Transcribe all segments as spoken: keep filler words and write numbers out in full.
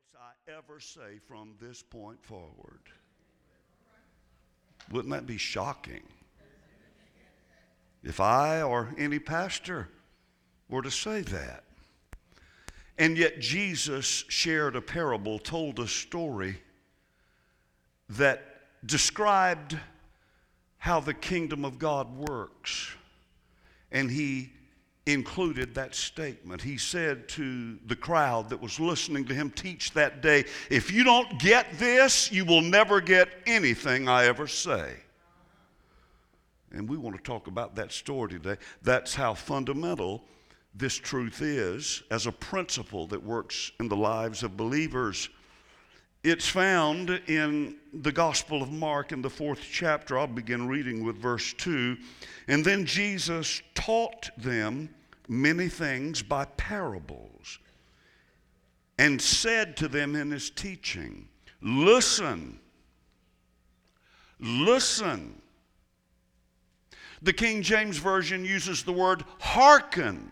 I ever say from this point forward. Wouldn't that be shocking? If I or any pastor were to say that. And yet Jesus shared a parable, told a story that described how the kingdom of God works. And he included that statement. He said to the crowd that was listening to him teach that day, if you don't get this, you will never get anything I ever say. And we want to talk about that story today. That's how fundamental this truth is as a principle that works in the lives of believers. It's found in the Gospel of Mark in the fourth chapter. I'll begin reading with verse two. And then Jesus taught them many things by parables and said to them in his teaching, listen, listen. The King James Version uses the word hearken,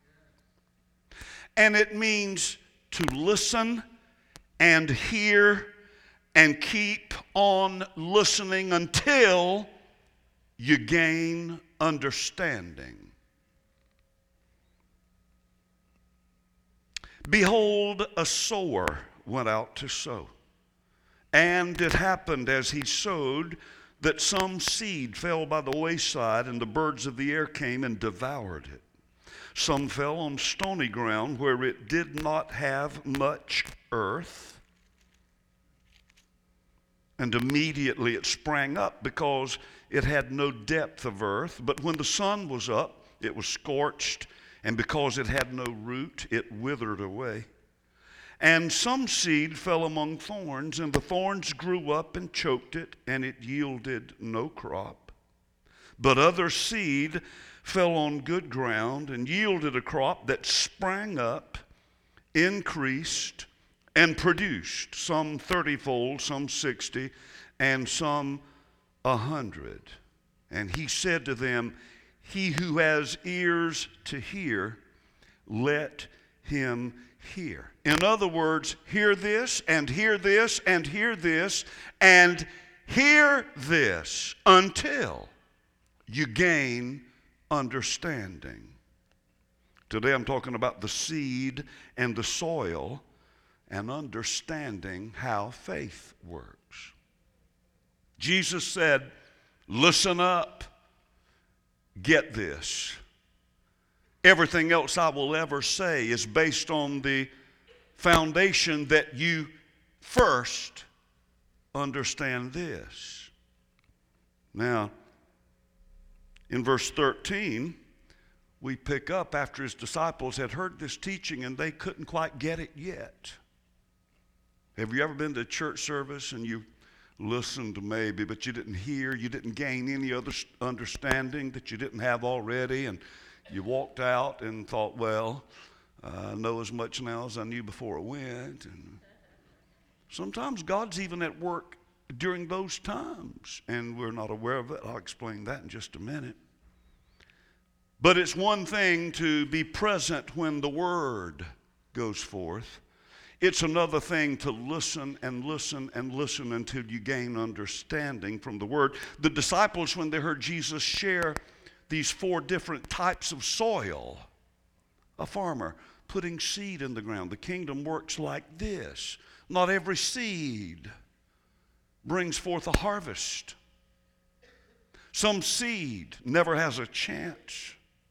and it means to listen and hear and keep on listening until you gain understanding. Behold, a sower went out to sow. And it happened as he sowed that some seed fell by the wayside, and the birds of the air came and devoured it. Some fell on stony ground where it did not have much earth. And immediately it sprang up because it had no depth of earth. But when the sun was up, it was scorched. And because it had no root, it withered away. And some seed fell among thorns, and the thorns grew up and choked it, and it yielded no crop. But other seed fell on good ground and yielded a crop that sprang up, increased, and produced, some thirtyfold, some sixty, and some a hundred. And he said to them, he who has ears to hear, let him hear. In other words, hear this, and hear this, and hear this, and hear this until you gain understanding. Today I'm talking about the seed and the soil and understanding how faith works. Jesus said, listen up. Get this. Everything else I will ever say is based on the foundation that you first understand this. Now, in verse thirteen, we pick up after his disciples had heard this teaching and they couldn't quite get it yet. Have you ever been to a church service and you listened maybe, but you didn't hear, you didn't gain any other understanding that you didn't have already, and you walked out and thought, well, I know as much now as I knew before I went. And sometimes God's even at work during those times, and we're not aware of it. I'll explain that in just a minute. But it's one thing to be present when the word goes forth. It's another thing to listen and listen and listen until you gain understanding from the word. The disciples, when they heard Jesus share these four different types of soil, a farmer putting seed in the ground. The kingdom works like this. Not every seed brings forth a harvest. Some seed never has a chance.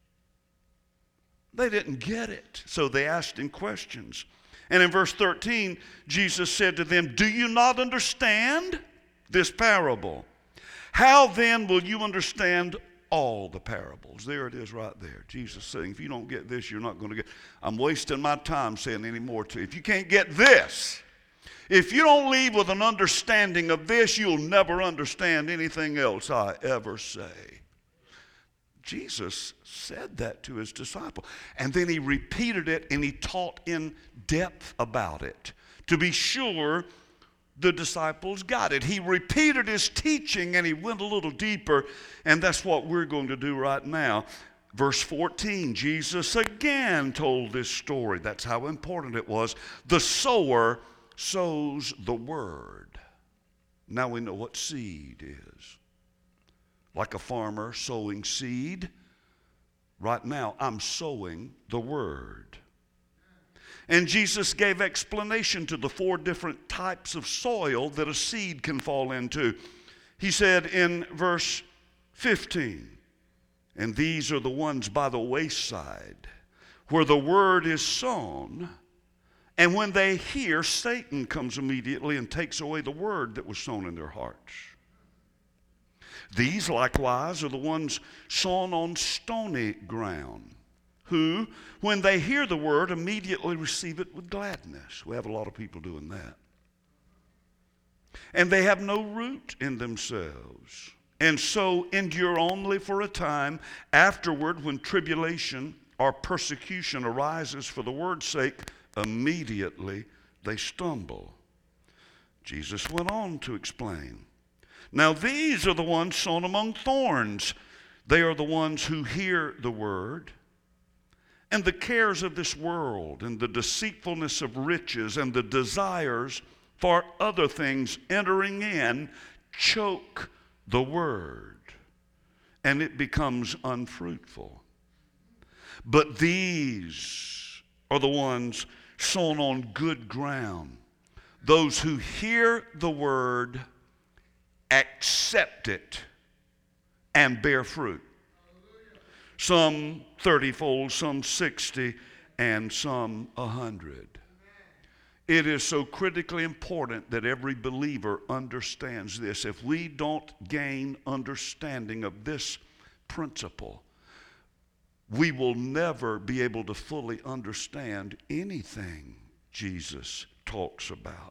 They didn't get it, so they asked him questions. And in verse thirteen, Jesus said to them, do you not understand this parable? How then will you understand all the parables? There it is right there. Jesus saying, if you don't get this, you're not going to get. I'm wasting my time saying any more to you. If you can't get this, if you don't leave with an understanding of this, you'll never understand anything else I ever say. Jesus said that to his disciple. And then he repeated it and he taught in depth about it to be sure the disciples got it. He repeated his teaching and he went a little deeper, and that's what we're going to do right now. Verse fourteen, Jesus again told this story. That's how important it was. The sower sows the word. Now we know what seed is. Like a farmer sowing seed, right now I'm sowing the word. And Jesus gave explanation to the four different types of soil that a seed can fall into. He said in verse fifteen, and these are the ones by the wayside, where the word is sown, and when they hear, Satan comes immediately and takes away the word that was sown in their hearts. These likewise are the ones sown on stony ground, who, when they hear the word, immediately receive it with gladness. We have a lot of people doing that. And they have no root in themselves, and so endure only for a time. Afterward, when tribulation or persecution arises for the word's sake, immediately they stumble. Jesus went on to explain. Now these are the ones sown among thorns. They are the ones who hear the word, and the cares of this world, and the deceitfulness of riches, and the desires for other things entering in, choke the word, and it becomes unfruitful. But these are the ones sown on good ground, those who hear the word, accept it, and bear fruit. Some thirty-fold, some sixty, and some a hundred. It is so critically important that every believer understands this. If we don't gain understanding of this principle, we will never be able to fully understand anything Jesus talks about.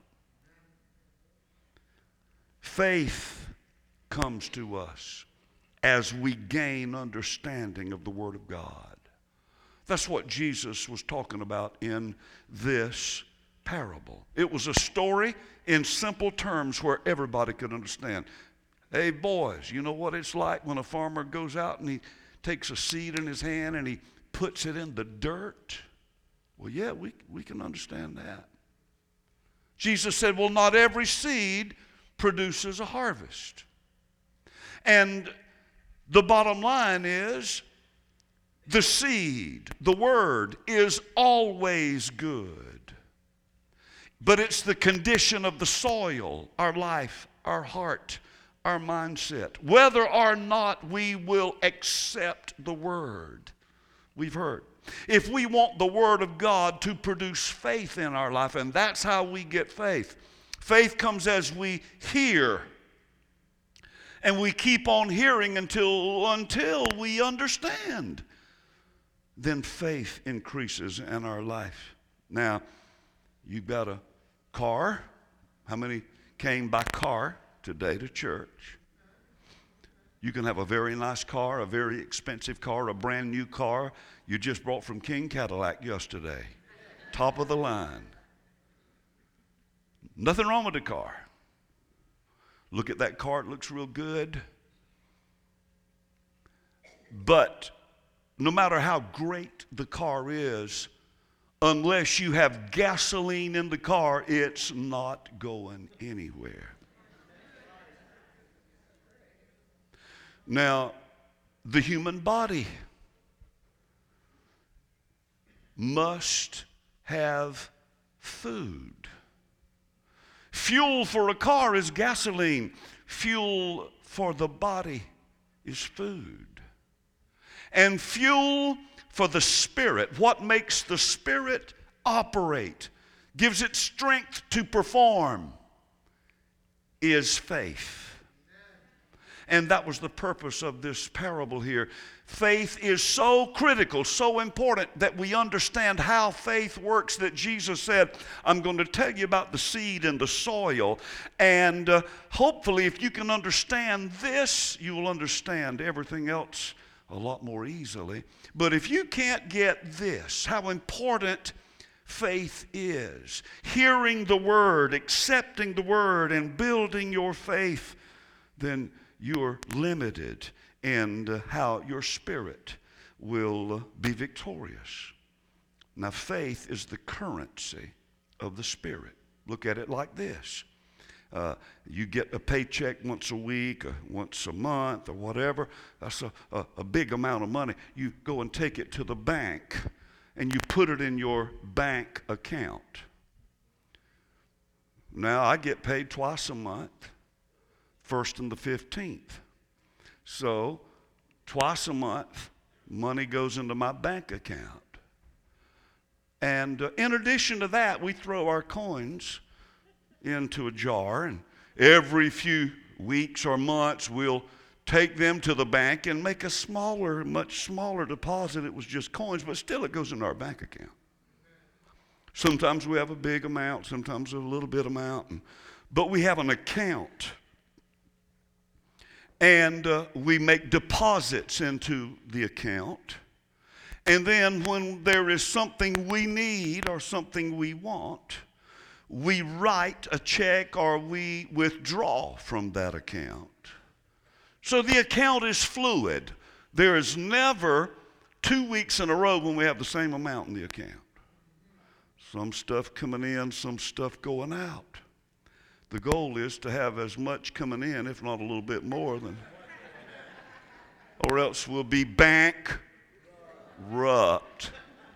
Faith comes to us as we gain understanding of the Word of God. That's what Jesus was talking about in this parable. It was a story in simple terms where everybody could understand. Hey boys, you know what it's like when a farmer goes out and he takes a seed in his hand and he puts it in the dirt? Well, yeah, we, we can understand that. Jesus said, well, not every seed produces a harvest. And the bottom line is, the seed, the word, is always good. But it's the condition of the soil, our life, our heart, our mindset, whether or not we will accept the word we've heard. If we want the word of God to produce faith in our life, and that's how we get faith. Faith comes as we hear. And we keep on hearing until, until we understand. Then faith increases in our life. Now, you've got a car. How many came by car today to church? You can have a very nice car, a very expensive car, a brand new car you just brought from King Cadillac yesterday. Top of the line. Nothing wrong with the car. Look at that car, it looks real good. But no matter how great the car is, unless you have gasoline in the car, it's not going anywhere. Now, the human body must have food. Fuel for a car is gasoline. Fuel for the body is food. And fuel for the spirit, what makes the spirit operate, gives it strength to perform, is faith. And that was the purpose of this parable here. Faith is so critical, so important that we understand how faith works, that Jesus said, I'm going to tell you about the seed and the soil. And uh, hopefully if you can understand this, you will understand everything else a lot more easily. But if you can't get this, how important faith is, hearing the word, accepting the word, and building your faith, then you're limited in how your spirit will be victorious. Now, faith is the currency of the Spirit. Look at it like this. Uh, you get a paycheck once a week or once a month or whatever. That's a, a, a big amount of money. You go and take it to the bank and you put it in your bank account. Now, I get paid twice a month, first and the fifteenth. So, twice a month, money goes into my bank account. And uh, in addition to that, we throw our coins into a jar, and every few weeks or months, we'll take them to the bank and make a smaller, much smaller deposit. It was just coins, but still it goes into our bank account. Sometimes we have a big amount, sometimes a little bit amount, and, but we have an account. And uh, we make deposits into the account. And then when there is something we need or something we want, we write a check or we withdraw from that account. So the account is fluid. There is never two weeks in a row when we have the same amount in the account. Some stuff coming in, some stuff going out. The goal is to have as much coming in, if not a little bit more than, or else we'll be bankrupt.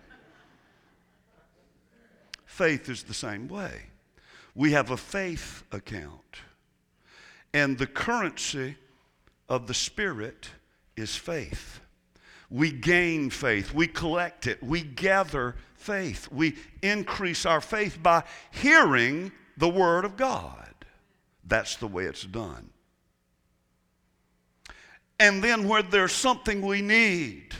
Faith is the same way. We have a faith account, and the currency of the Spirit is faith. We gain faith, we collect it, we gather faith, we increase our faith by hearing the Word of God. That's the way it's done. And then where there's something we need,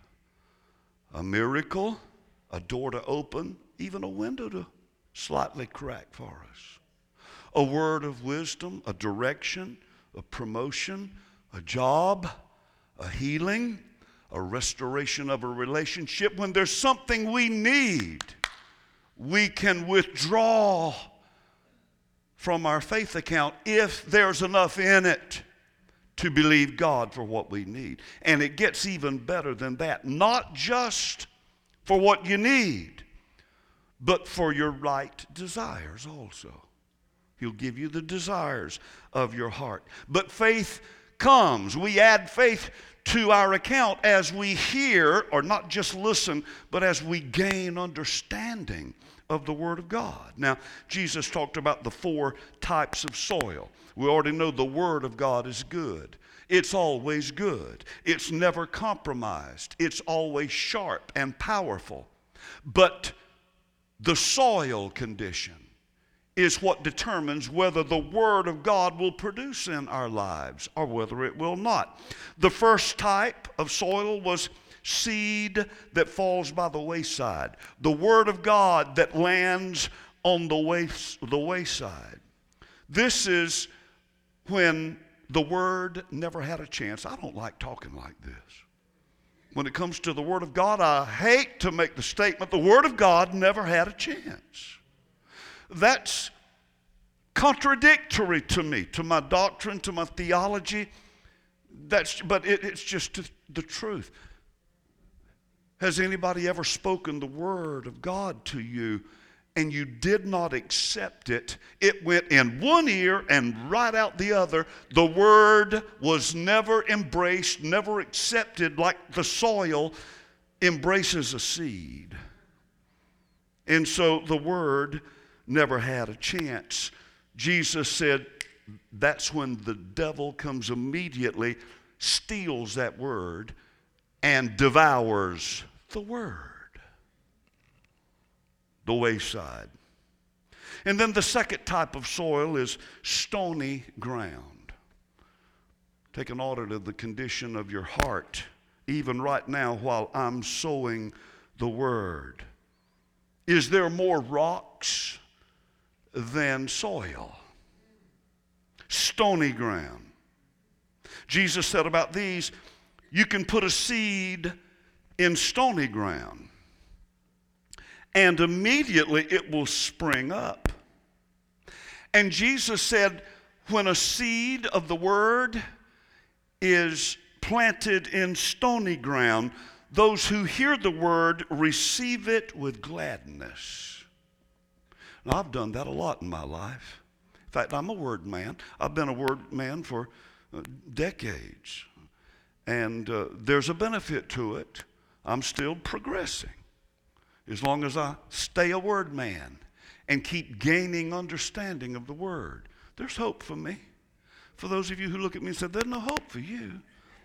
a miracle, a door to open, even a window to slightly crack for us, a word of wisdom, a direction, a promotion, a job, a healing, a restoration of a relationship. When there's something we need, we can withdraw from our faith account if there's enough in it to believe God for what we need. And it gets even better than that. Not just for what you need, but for your right desires also. He'll give you the desires of your heart. But faith comes. We add faith to our account as we hear, or not just listen, but as we gain understanding of the Word of God. Now, Jesus talked about the four types of soil. We already know the Word of God is good. It's always good. It's never compromised. It's always sharp and powerful. But the soil condition is what determines whether the Word of God will produce in our lives or whether it will not. The first type of soil was seed that falls by the wayside. The Word of God that lands on the, way, the wayside. This is when the Word never had a chance. I don't like talking like this. When it comes to the Word of God, I hate to make the statement, the Word of God never had a chance. That's contradictory to me, to my doctrine, to my theology. That's, but it, it's just the truth. Has anybody ever spoken the Word of God to you and you did not accept it? It went in one ear and right out the other. The Word was never embraced, never accepted like the soil embraces a seed. And so the Word never had a chance. Jesus said that's when the devil comes immediately, steals that Word, and devours the Word. The wayside. And then the second type of soil is stony ground. Take an audit of the condition of your heart, even right now while I'm sowing the Word. Is there more rocks than soil? Stony ground. Jesus said about these, you can put a seed in stony ground, and immediately it will spring up. And Jesus said, when a seed of the Word is planted in stony ground, those who hear the Word receive it with gladness. Now, I've done that a lot in my life. In fact, I'm a word man. I've been a word man for uh, decades. And uh, there's a benefit to it. I'm still progressing. As long as I stay a word man and keep gaining understanding of the word, there's hope for me. For those of you who look at me and say, there's no hope for you.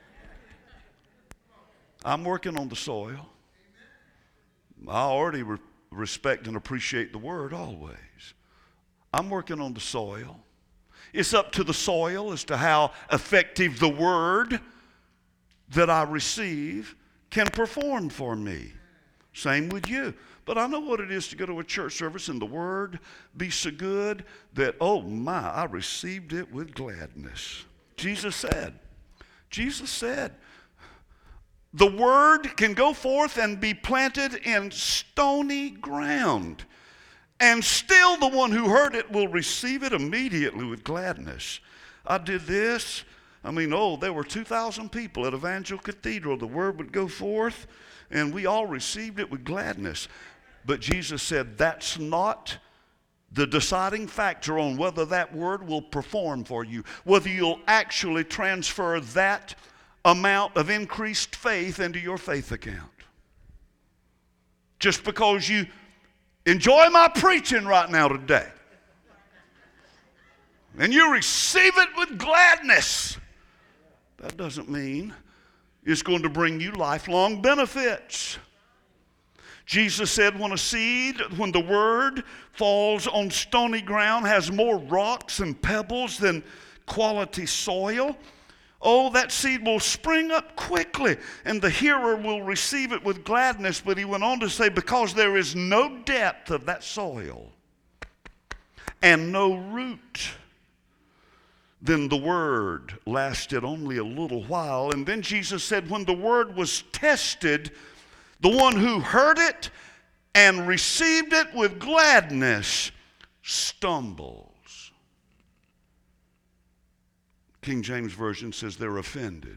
I'm working on the soil. I already re- respect and appreciate the word always. I'm working on the soil. It's up to the soil as to how effective the word that I receive can perform for me. Same with you. But I know what it is to go to a church service and the word be so good that, oh my, I received it with gladness. Jesus said, Jesus said, the word can go forth and be planted in stony ground, and still the one who heard it will receive it immediately with gladness. I did this. I mean, oh, there were two thousand people at Evangel Cathedral. The word would go forth, and we all received it with gladness. But Jesus said that's not the deciding factor on whether that word will perform for you, whether you'll actually transfer that amount of increased faith into your faith account. Just because you enjoy my preaching right now today, and you receive it with gladness, that doesn't mean it's going to bring you lifelong benefits. Jesus said when a seed, when the word falls on stony ground, has more rocks and pebbles than quality soil, oh, that seed will spring up quickly, and the hearer will receive it with gladness. But he went on to say, because there is no depth of that soil and no root, then the word lasted only a little while. And then Jesus said, when the word was tested, the one who heard it and received it with gladness stumbles. King James Version says they're offended,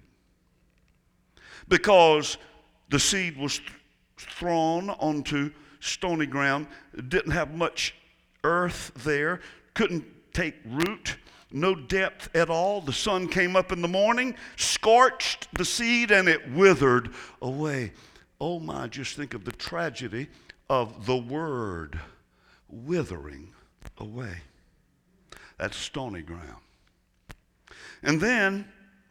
because the seed was th- thrown onto stony ground. It didn't have much earth there, couldn't take root, no depth at all. The sun came up in the morning, scorched the seed, and it withered away. Oh my, just think of the tragedy of the word withering away. That's stony ground. And then,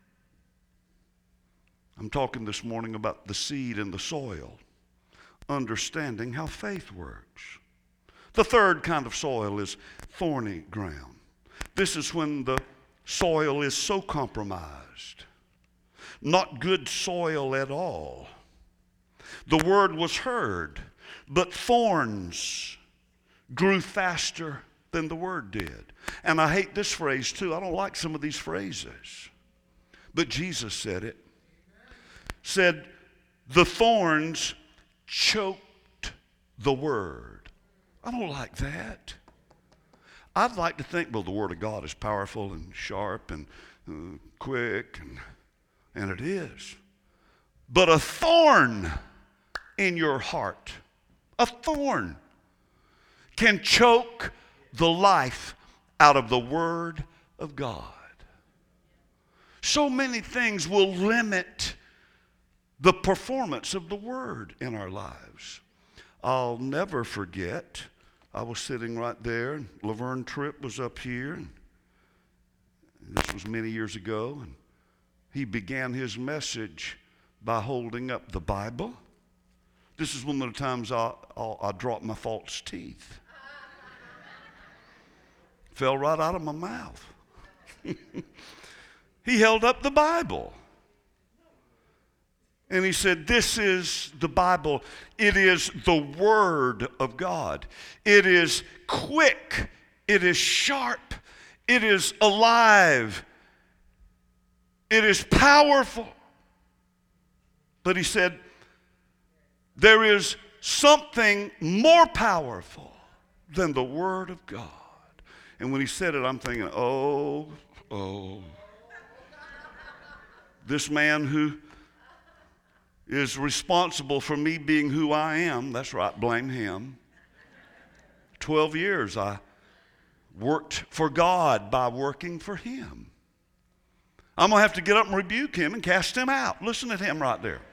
I'm talking this morning about the seed and the soil, understanding how faith works. The third kind of soil is thorny ground. This is when the soil is so compromised, not good soil at all. The word was heard, but thorns grew faster than the word did. And I hate this phrase too. I don't like some of these phrases. But Jesus said it. Said, the thorns choked the word. I don't like that. I'd like to think, well, the word of God is powerful and sharp and uh, quick, and, and it is. But a thorn in your heart, a thorn, can choke the life out of the word of God. So many things will limit the performance of the word in our lives. I'll never forget, I was sitting right there, and Laverne Tripp was up here, and this was many years ago, and he began his message by holding up the Bible. This is one of the times I, I, I dropped my false teeth. Fell right out of my mouth. He held up the Bible. And he said, this is the Bible. It is the Word of God. It is quick. It is sharp. It is alive. It is powerful. But he said, there is something more powerful than the Word of God. And when he said it, I'm thinking, oh, oh. This man who is responsible for me being who I am, that's right, blame him, twelve years I worked for God by working for him. I'm going to have to get up and rebuke him and cast him out. Listen to him right there.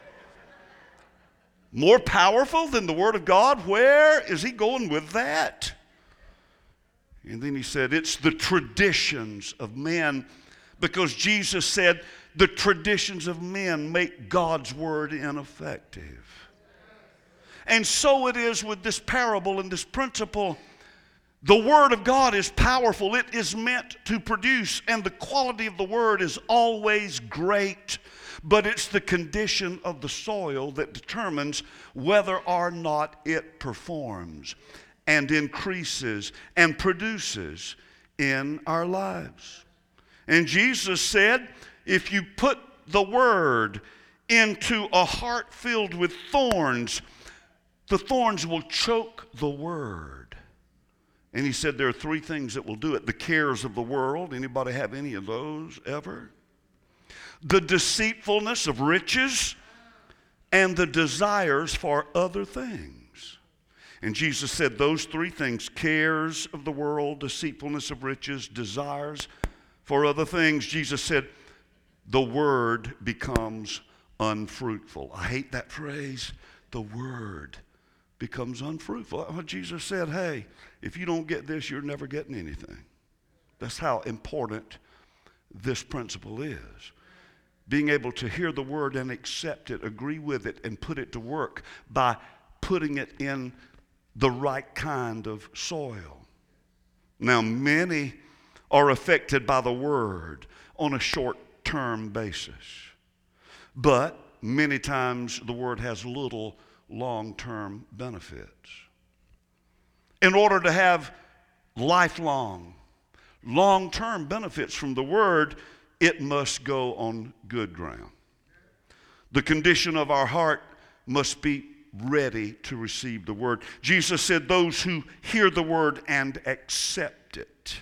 More powerful than the Word of God? Where is he going with that? And then he said, it's the traditions of men, because Jesus said the traditions of men make God's Word ineffective. And so it is with this parable and this principle. The Word of God is powerful. It is meant to produce, and the quality of the Word is always great. But it's the condition of the soil that determines whether or not it performs and increases and produces in our lives. And Jesus said, if you put the Word into a heart filled with thorns, the thorns will choke the Word. And he said there are three things that will do it. The cares of the world. Anybody have any of those ever? The deceitfulness of riches, and the desires for other things. And Jesus said those three things, cares of the world, deceitfulness of riches, desires for other things, Jesus said the Word becomes unfruitful. I hate that phrase, the Word becomes unfruitful. Jesus said, hey, if you don't get this, you're never getting anything. That's how important this principle is. Being able to hear the Word and accept it, agree with it, and put it to work by putting it in the right kind of soil. Now, many are affected by the Word on a short-term basis. But many times the Word has little long-term benefits. In order to have lifelong, long-term benefits from the Word, it must go on good ground. The condition of our heart must be ready to receive the Word. Jesus said those who hear the Word and accept it.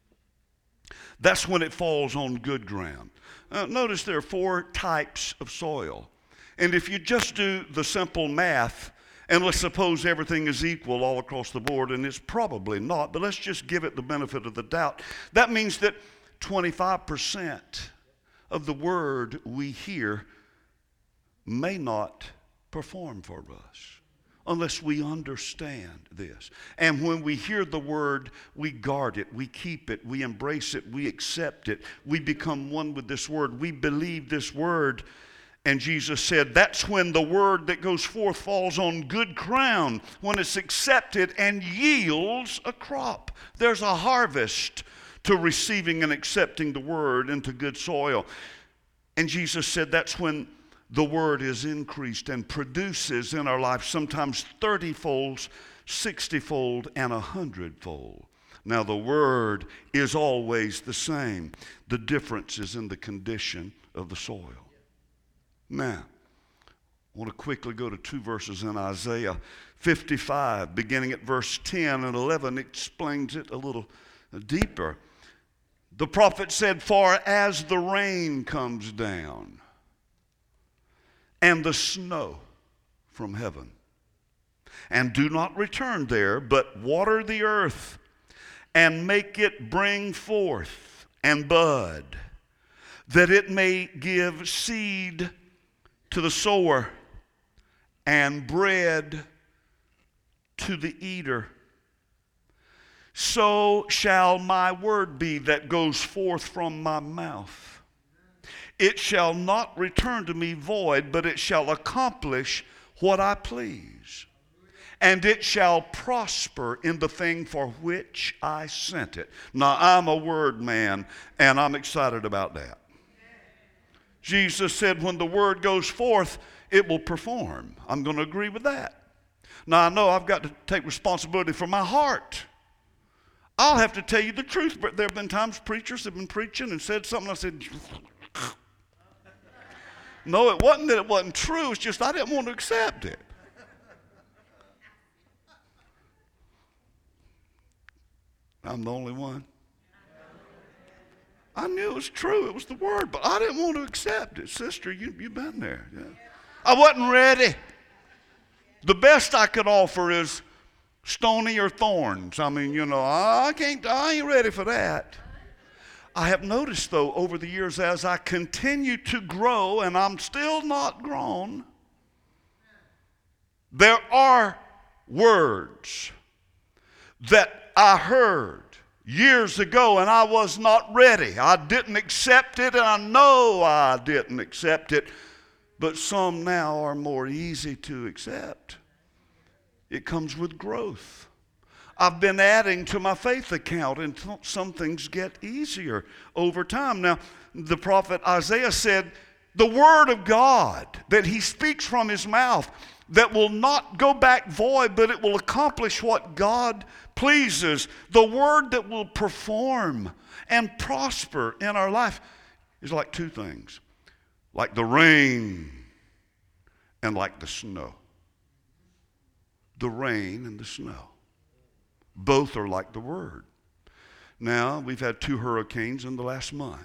That's when it falls on good ground. Uh, notice there are four types of soil. And if you just do the simple math, and let's suppose everything is equal all across the board, and it's probably not, but let's just give it the benefit of the doubt. That means that twenty-five percent of the Word we hear may not perform for us unless we understand this. And when we hear the Word, we guard it, we keep it, we embrace it, we accept it, we become one with this Word, we believe this Word. And Jesus said that's when the Word that goes forth falls on good ground, when it's accepted and yields a crop. There's a harvest to receiving and accepting the Word into good soil. And Jesus said that's when the Word is increased and produces in our life sometimes thirty-fold, sixty-fold, and a hundred-fold. Now the Word is always the same. The difference is in the condition of the soil. Now, I want to quickly go to two verses in Isaiah fifty-five, beginning at verse ten and eleven, explains it a little deeper. The prophet said, for as the rain comes down and the snow from heaven, and do not return there, but water the earth and make it bring forth and bud, that it may give seed to the sower and bread to the eater, so shall my word be that goes forth from my mouth. It shall not return to me void, but it shall accomplish what I please. And it shall prosper in the thing for which I sent it. Now, I'm a word man, and I'm excited about that. Jesus said when the word goes forth, it will perform. I'm going to agree with that. Now, I know I've got to take responsibility for my heart. I'll have to tell you the truth, but there have been times preachers have been preaching and said something, I said, no, it wasn't that it wasn't true, it's just I didn't want to accept it. I'm the only one. I knew it was true, it was the word, but I didn't want to accept it. Sister, you, you've been there. Yeah. I wasn't ready. The best I could offer is Stony or thorns. I mean, you know, I can't, I ain't ready for that. I have noticed, though, over the years, as I continue to grow, and I'm still not grown, there are words that I heard years ago, and I was not ready. I didn't accept it, and I know I didn't accept it, but some now are more easy to accept. It comes with growth. I've been adding to my faith account, and some things get easier over time. Now, the prophet Isaiah said, the word of God that he speaks from his mouth, that will not go back void, but it will accomplish what God pleases. The word that will perform and prosper in our life is like two things, like the rain and like the snow. The rain and the snow. Both are like the word. Now, we've had two hurricanes in the last month.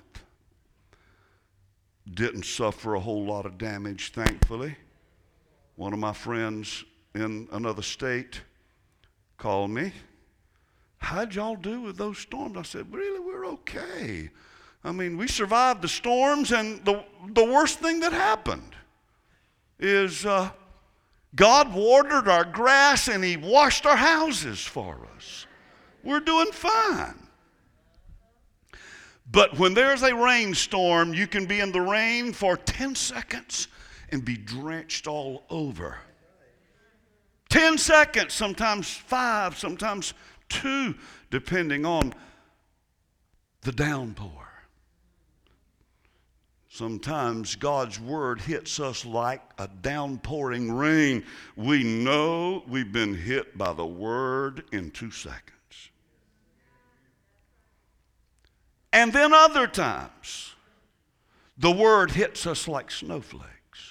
Didn't suffer a whole lot of damage, thankfully. One of my friends in another state called me. How'd y'all do with those storms? I said, really, we're okay. I mean, we survived the storms, and the, the worst thing that happened is uh, God watered our grass and he washed our houses for us. We're doing fine. But when there's a rainstorm, you can be in the rain for ten seconds and be drenched all over. ten seconds, sometimes five, sometimes two, depending on the downpour. Sometimes God's word hits us like a downpouring rain. We know we've been hit by the word in two seconds. And then other times, the word hits us like snowflakes.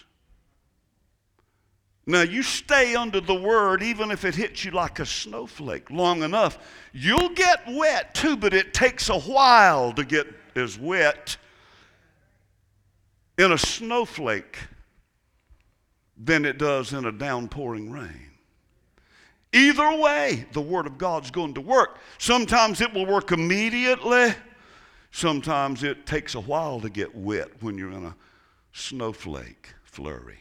Now, you stay under the word, even if it hits you like a snowflake long enough, you'll get wet too, but it takes a while to get as wet in a snowflake than it does in a downpouring rain. Either way, the word of God's going to work. Sometimes it will work immediately. Sometimes it takes a while to get wet when you're in a snowflake flurry.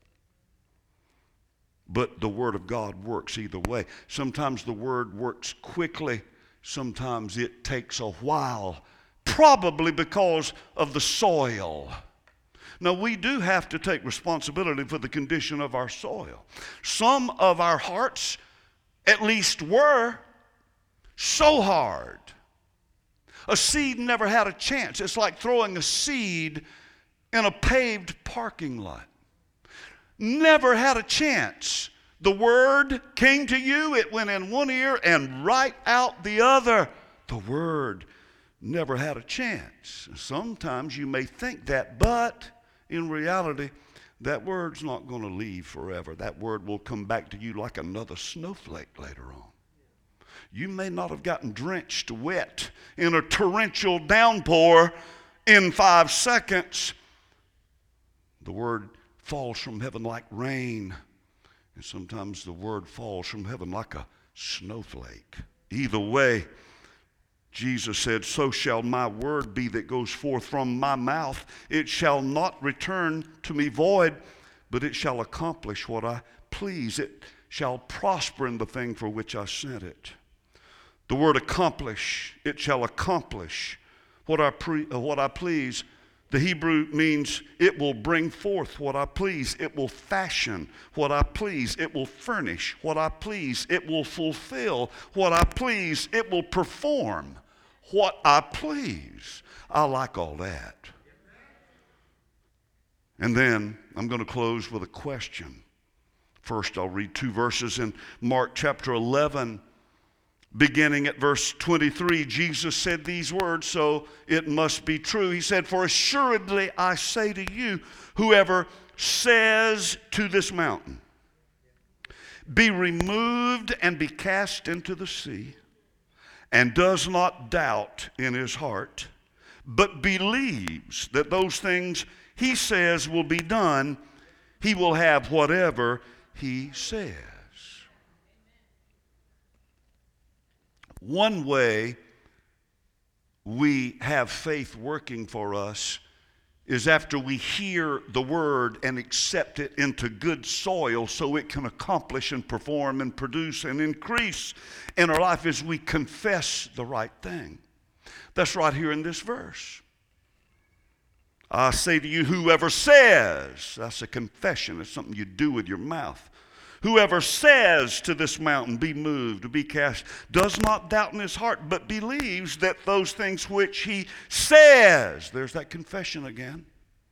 But the word of God works either way. Sometimes the word works quickly. Sometimes it takes a while, probably because of the soil. Now, we do have to take responsibility for the condition of our soil. Some of our hearts, at least, were so hard. A seed never had a chance. It's like throwing a seed in a paved parking lot. Never had a chance. The word came to you, it went in one ear and right out the other. The word never had a chance. Sometimes you may think that, but in reality, that word's not going to leave forever. That word will come back to you like another snowflake later on. You may not have gotten drenched wet in a torrential downpour in five seconds. The word falls from heaven like rain, and sometimes the word falls from heaven like a snowflake. Either way, Jesus said, so shall my word be that goes forth from my mouth. It shall not return to me void, but it shall accomplish what I please. It shall prosper in the thing for which I sent it. The word accomplish, it shall accomplish what I, pre, uh, what I please. The Hebrew means it will bring forth what I please. It will fashion what I please. It will furnish what I please. It will fulfill what I please. It will perform what I please. I like all that. And then I'm going to close with a question. First, I'll read two verses in Mark chapter eleven. Beginning at verse twenty-three, Jesus said these words, so it must be true. He said, for assuredly I say to you, whoever says to this mountain, be removed and be cast into the sea, and does not doubt in his heart, but believes that those things he says will be done, he will have whatever he says. One way we have faith working for us is after we hear the word and accept it into good soil so it can accomplish and perform and produce and increase in our life as we confess the right thing. That's right here in this verse. I say to you, whoever says, that's a confession, it's something you do with your mouth. Whoever says to this mountain, be moved, be cast, does not doubt in his heart, but believes that those things which he says, there's that confession again.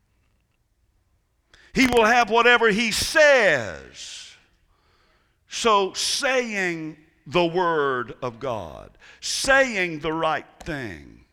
He will have whatever he says. So saying the word of God, saying the right thing,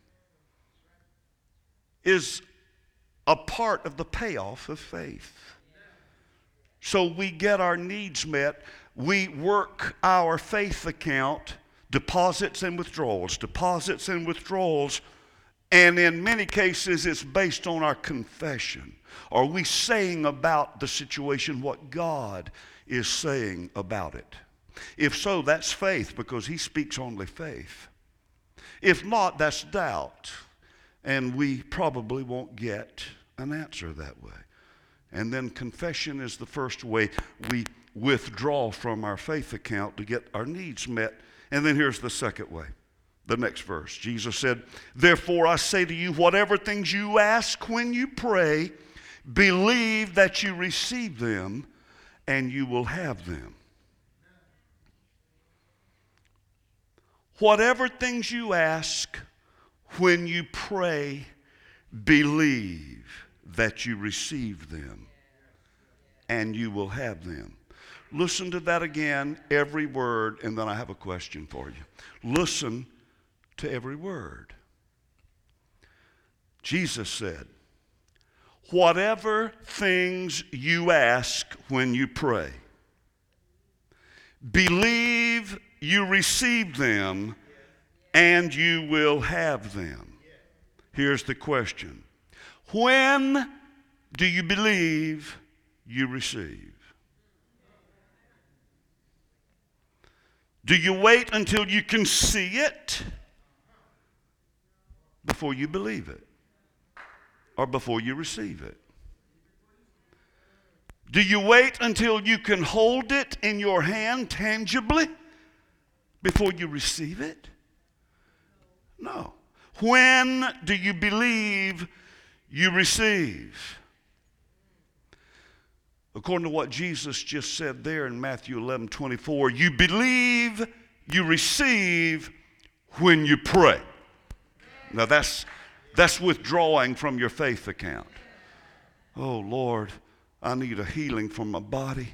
is a part of the payoff of faith. So we get our needs met. We work our faith account, deposits and withdrawals, deposits and withdrawals, and in many cases it's based on our confession. Are we saying about the situation what God is saying about it? If so, that's faith, because he speaks only faith. If not, that's doubt, and we probably won't get an answer that way. And then confession is the first way we withdraw from our faith account to get our needs met. And then here's the second way, the next verse. Jesus said, therefore I say to you, whatever things you ask when you pray, believe that you receive them and you will have them. Whatever things you ask when you pray, believe that you receive them and you will have them. Listen to that again, every word, and then I have a question for you. Listen to every word. Jesus said, whatever things you ask when you pray, believe you receive them and you will have them. Here's the question. When do you believe you receive? Do you wait until you can see it before you believe it, or before you receive it? Do you wait until you can hold it in your hand tangibly before you receive it? No. When do you believe you receive? According to what Jesus just said there in Matthew eleven twenty-four, you believe you receive when you pray. Now that's, that's withdrawing from your faith account. Oh Lord, I need a healing for my body.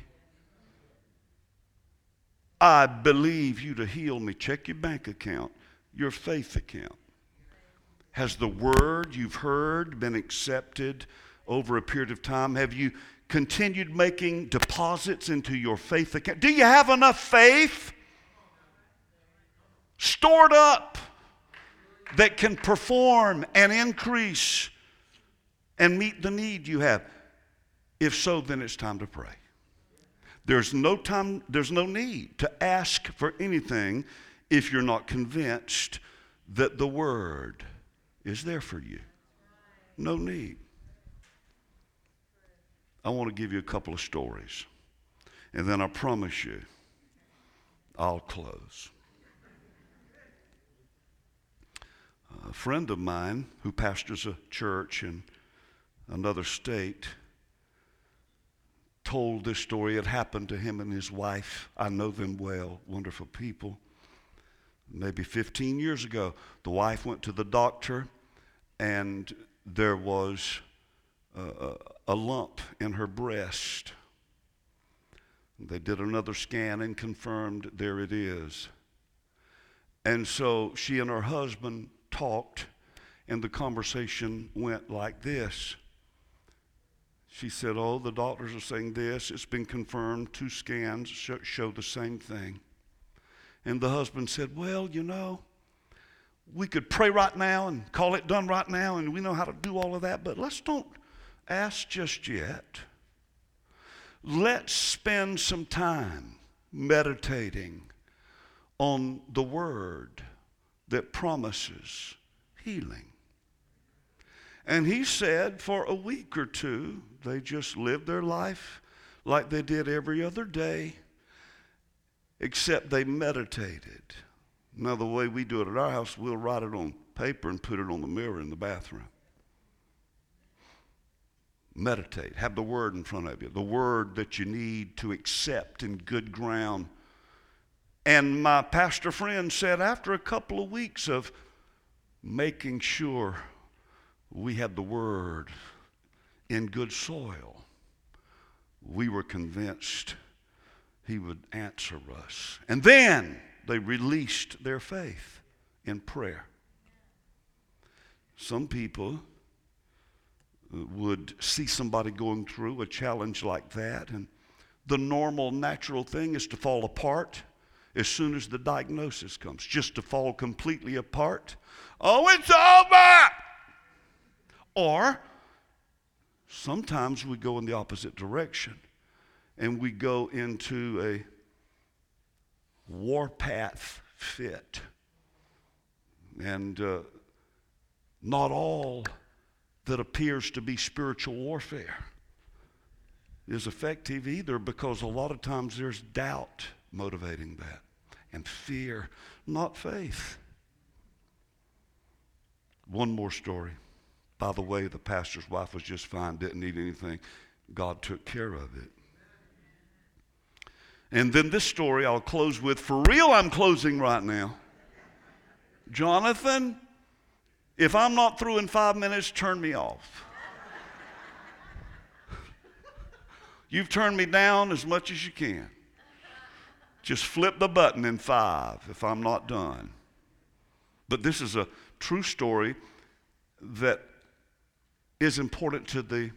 I believe you to heal me. Check your bank account, your faith account. Has the word you've heard been accepted over a period of time? Have you continued making deposits into your faith account? Do you have enough faith stored up that can perform and increase and meet the need you have? If so, then it's time to pray. There's no time, there's no need to ask for anything if you're not convinced that the word is there for you. No need. I want to give you a couple of stories, and then I promise you I'll close. A friend of mine who pastors a church in another state told this story. It happened to him and his wife. I know them well, wonderful people. Maybe fifteen years ago, the wife went to the doctor, and there was a, a lump in her breast. They did another scan and confirmed there it is. And so she and her husband talked, and the conversation went like this. She said, oh, the doctors are saying this. It's been confirmed. Two scans show, show the same thing. And the husband said, well, you know, we could pray right now and call it done right now, and we know how to do all of that, but let's don't ask just yet. Let's spend some time meditating on the word that promises healing. And he said for a week or two, they just lived their life like they did every other day, except they meditated. Now, the way we do it at our house, we'll write it on paper and put it on the mirror in the bathroom. Meditate. Have the word in front of you, the word that you need to accept in good ground. And my pastor friend said after a couple of weeks of making sure we had the word in good soil, we were convinced he would answer us. And then they released their faith in prayer. Some people would see somebody going through a challenge like that, and the normal, natural thing is to fall apart as soon as the diagnosis comes, just to fall completely apart. Oh, it's over! Or sometimes we go in the opposite direction, and we go into a warpath fit. And uh, not all that appears to be spiritual warfare is effective either, because a lot of times there's doubt motivating that, and fear, not faith. One more story. By the way, the pastor's wife was just fine, didn't need anything. God took care of it. And then this story I'll close with. For real, I'm closing right now. Jonathan, if I'm not through in five minutes, turn me off. You've turned me down as much as you can. Just flip the button in five if I'm not done. But this is a true story that is important to the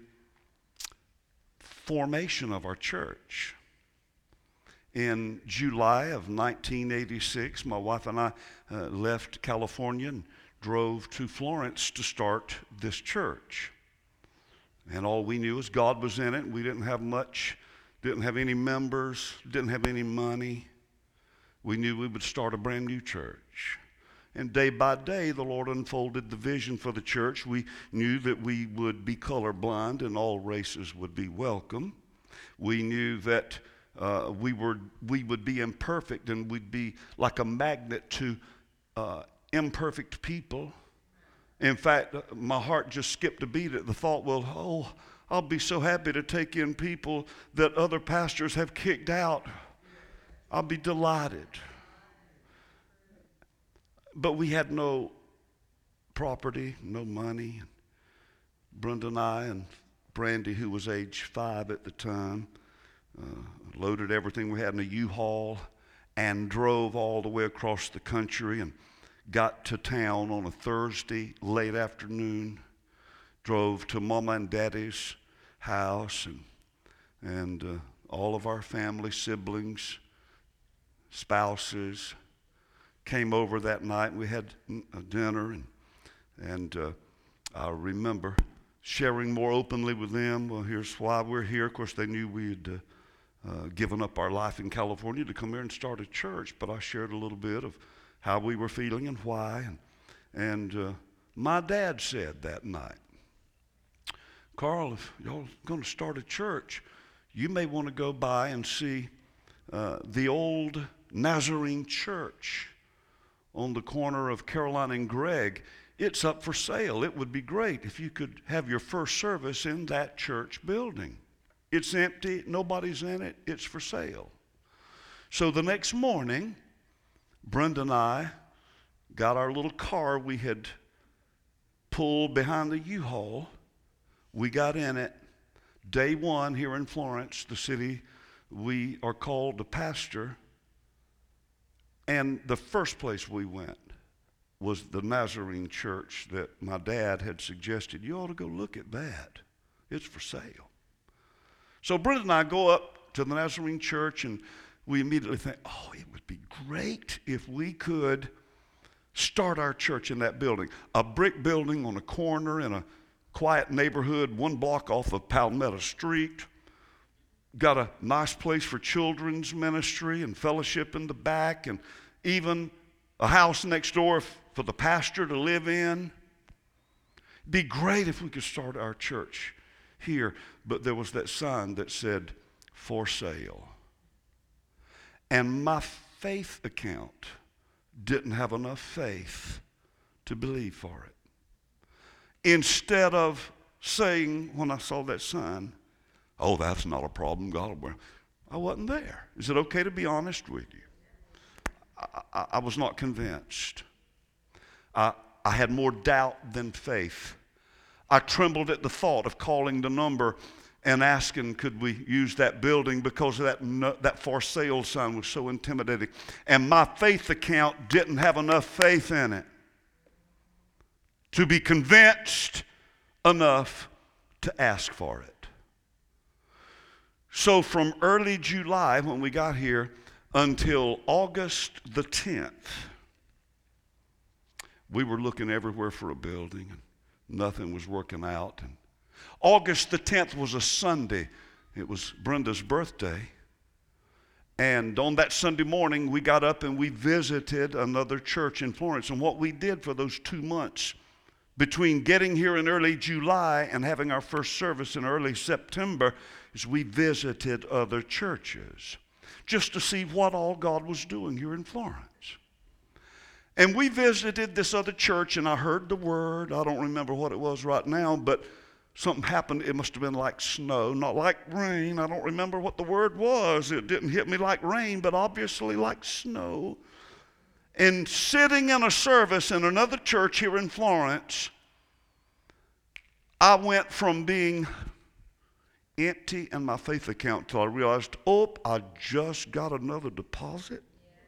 formation of our church. In July of nineteen eighty-six, my wife and I uh, left California and drove to Florence to start this church. And all we knew is God was in it. We didn't have much, didn't have any members, didn't have any money. We knew we would start a brand new church. And day by day, the Lord unfolded the vision for the church. We knew that we would be colorblind and all races would be welcome. We knew that uh, we were we would be imperfect, and we'd be like a magnet to uh, imperfect people. In fact, my heart just skipped a beat at the thought, well, oh, I'll be so happy to take in people that other pastors have kicked out. I'll be delighted. But we had no property, no money. Brenda and I and Brandy, who was age five at the time, uh, loaded everything we had in a U-Haul and drove all the way across the country and got to town on a Thursday late afternoon, drove to Mama and Daddy's house, and, and uh, all of our family, siblings, spouses, came over that night. We had a dinner, and, and uh, I remember sharing more openly with them. Well, here's why we're here. Of course, they knew we had uh, uh, given up our life in California to come here and start a church, but I shared a little bit of how we were feeling and why. And, and uh, my dad said that night, Carl, if y'all going to start a church, you may want to go by and see uh, the old Nazarene church on the corner of Caroline and Gregg. It's up for sale. It would be great if you could have your first service in that church building. It's empty. Nobody's in it. It's for sale. So the next morning, Brenda and I got our little car we had pulled behind the U-Haul. We got in it. Day one here in Florence, the city we are called to pastor. And the first place we went was the Nazarene church that my dad had suggested. You ought to go look at that. It's for sale. So Brenda and I go up to the Nazarene church, and we immediately think, oh, it would be great if we could start our church in that building. A brick building on a corner in a quiet neighborhood, one block off of Palmetto Street. Got a nice place for children's ministry and fellowship in the back, and even a house next door for the pastor to live in. It'd be great if we could start our church here. But there was that sign that said, for sale. And my faith account didn't have enough faith to believe for it. Instead of saying, when I saw that sign, oh, that's not a problem, God will. I wasn't there. Is it okay to be honest with you? I, I, I was not convinced. I, I had more doubt than faith. I trembled at the thought of calling the number and asking, could we use that building, because that, no, that for sale sign was so intimidating. And my faith account didn't have enough faith in it to be convinced enough to ask for it. So from early July, when we got here, until August the tenth, we were looking everywhere for a building, and nothing was working out. And August the tenth was a Sunday. It was Brenda's birthday. And on that Sunday morning, we got up and we visited another church in Florence. And what we did for those two months, between getting here in early July and having our first service in early September, is we visited other churches just to see what all God was doing here in Florence. And we visited this other church, and I heard the word. I don't remember what it was right now, but something happened. It must have been like snow, not like rain. I don't remember what the word was. It didn't hit me like rain, but obviously like snow. And sitting in a service in another church here in Florence, I went from being empty in my faith account till I realized, oh, I just got another deposit.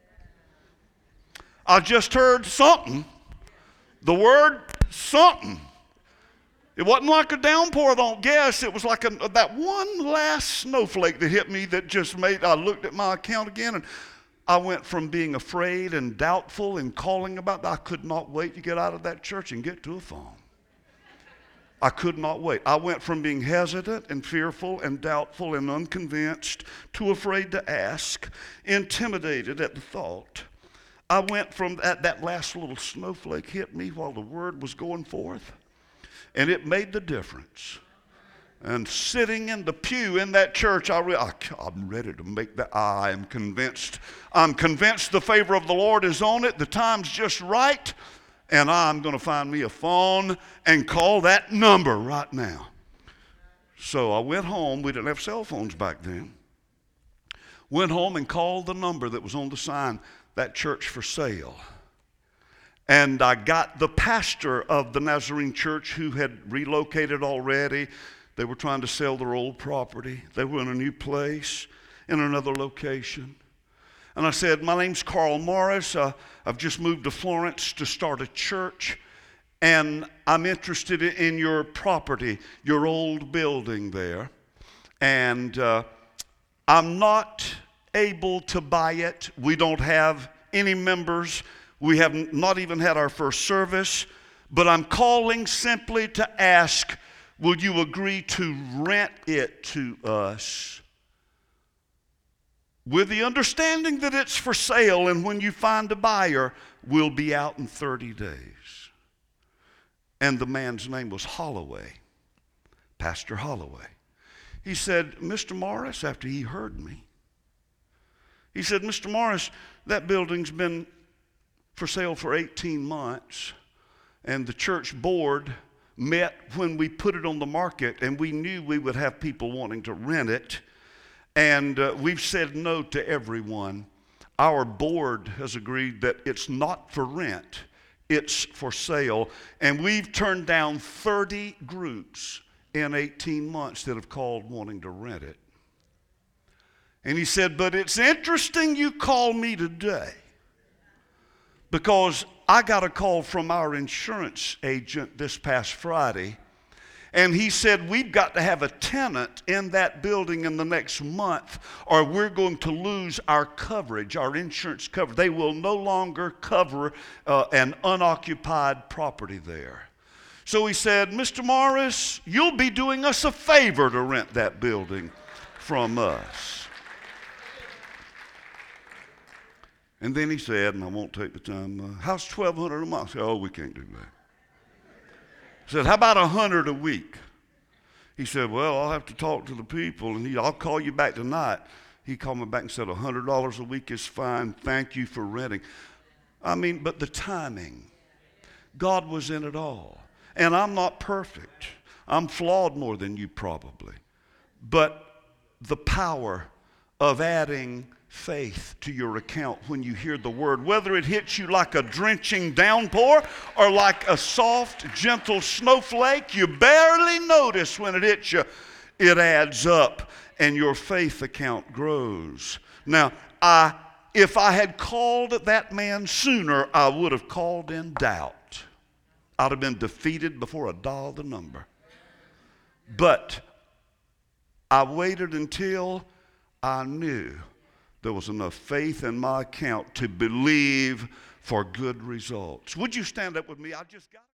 I just heard something. The word something. It wasn't like a downpour, I don't guess. It was like a, that one last snowflake that hit me that just made, I looked at my account again, and I went from being afraid and doubtful and calling about, I could not wait to get out of that church and get to a phone. I could not wait. I went from being hesitant and fearful and doubtful and unconvinced to afraid to ask, intimidated at the thought. I went from that, that last little snowflake hit me while the word was going forth, and it made the difference. And sitting in the pew in that church, I re- I, I'm ready to make that. I am convinced. I'm convinced the favor of the Lord is on it. The time's just right. And I'm going to find me a phone and call that number right now. So I went home. We didn't have cell phones back then. Went home and called the number that was on the sign, that church for sale. And I got the pastor of the Nazarene church, who had relocated already. They were trying to sell their old property. They were in a new place, in another location. And I said, my name's Carl Morris. Uh, I've just moved to Florence to start a church, and I'm interested in your property, your old building there. And uh, I'm not able to buy it. We don't have any members. We have not even had our first service. But I'm calling simply to ask, will you agree to rent it to us? With the understanding that it's for sale, and when you find a buyer, we'll be out in thirty days. And the man's name was Holloway, Pastor Holloway. He said, Mister Morris, after he heard me, he said, Mister Morris, that building's been for sale for eighteen months, and the church board met when we put it on the market, and we knew we would have people wanting to rent it. And uh, we've said no to everyone. Our board has agreed that it's not for rent, it's for sale. And we've turned down thirty groups in eighteen months that have called wanting to rent it. And he said, but it's interesting you call me today, because I got a call from our insurance agent this past Friday. And he said, we've got to have a tenant in that building in the next month, or we're going to lose our coverage, our insurance coverage. They will no longer cover uh, an unoccupied property there. So he said, Mister Morris, you'll be doing us a favor to rent that building from us. And then he said, and I won't take the time, uh, how's twelve hundred dollars a month? I said, oh, we can't do that. He said, how about one hundred dollars a week? He said, well, I'll have to talk to the people, and he, I'll call you back tonight. He called me back and said, one hundred dollars a week is fine. Thank you for renting. I mean, but the timing. God was in it all. And I'm not perfect. I'm flawed more than you probably. But the power of adding faith to your account when you hear the word, whether it hits you like a drenching downpour or like a soft, gentle snowflake, you barely notice when it hits you, it adds up and your faith account grows. Now, I, if I had called that man sooner, I would have called in doubt. I'd have been defeated before I dialed the number. But I waited until I knew there was enough faith in my account to believe for good results. Would you stand up with me? I just got